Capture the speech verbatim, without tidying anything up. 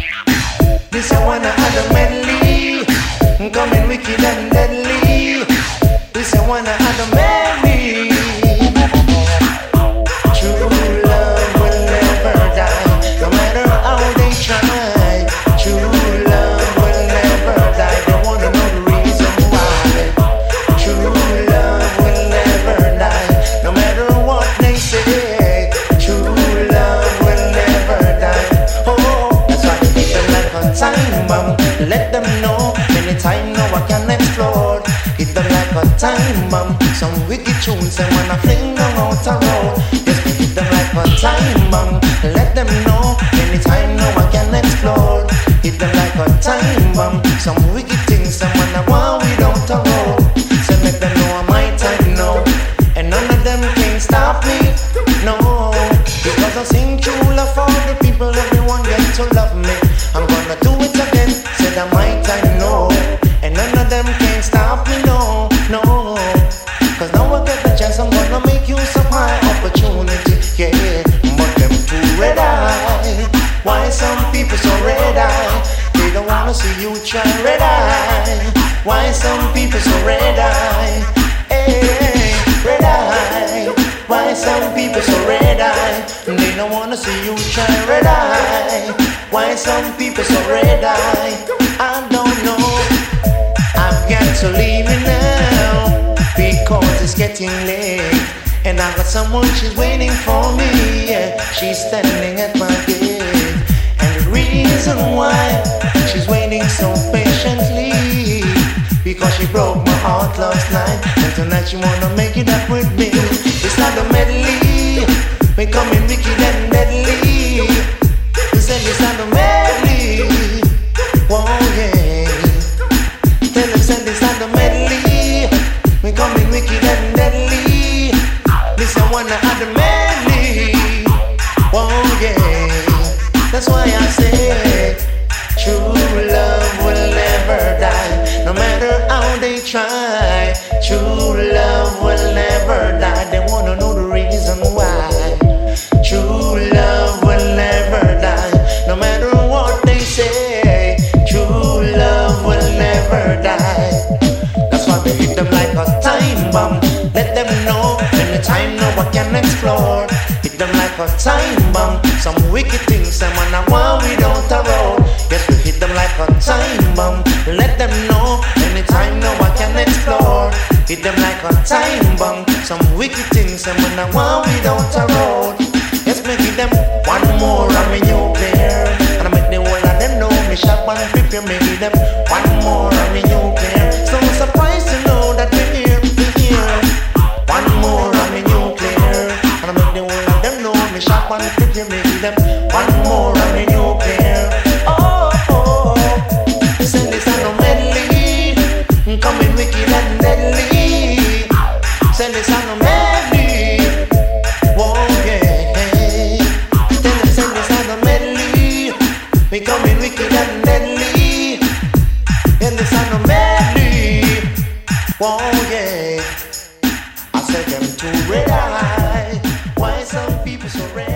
This I wanna add a medley, coming wicked and deadly. This I wanna add a medley. True love will never die, no matter how they try. True love will never die. They wanna know the reason why. True love will never die, no matter what they say. True love will never die. Oh, that's why they hit them like a time bomb. Let them know anytime now I can explode. Hit them like a time bomb. Some wicked tunes and when I fling them out a road. Yes, we hit them like a time bomb. Let them know anytime now I can explode. Hit them like a time bomb. Some wicked things and when I want without a road. So let them know I'm my time now, and none of them can stop me. No, because I sing true love for the people. Everyone get to love me. I'm gonna do it again. Said I'm my time now, and none of them can stop me. No, no. Cause now I get the chance, I'm gonna make use of my opportunity. Yeah, but them too red eye. Why some people so red eye? They don't wanna see you try red eye. Why some people so red eye? Hey, red eye. Why some people so red eye? They don't wanna see you try red eye. Why some people so red eye? I don't know. I've got to leave it now because it's getting late, and I got someone, she's waiting for me. Yeah, she's standing at my gate, and the reason why she's waiting so patiently, because she broke my heart last night, and tonight she wanna make it up with me. It's not a medley, we coming wicked and deadly. We said it's not a medley. Whoa, yeah. Tell them said it's not a medley. We coming wicked and deadly. This I wanna add a medley. Whoa, yeah. That's why I say true love will never die, no matter how they try. True love will never die. They wanna know the reason why. True love will never die, no matter what they say. True love will never die. That's why they hit them like a time bomb. Let them know anytime now I can explore. Hit them like a time bomb. Some wicked things and when I want without a road. Yes, we hit them like a time bomb. Let them know anytime now I can explore. Hit them like a time bomb. Some wicked things and when I want without a road. Yes, me give them one more and me nuclear, and I make the whole of them know me sharp and prepare. Me give them one more and me nuclear. So surprised to know that we here, we here. One more and me nuclear, and I make the whole of them know me sharp and prepare. Me give them one more and me nuclear. Oh, oh, oh. Send this on a medley, coming wicked and deadly. Send this on a medley. Whoa, yeah. Tell them send this on a medley. We coming wicked and deadly. And this on a medley. Whoa, yeah. I said them too red eye. Why some people so red?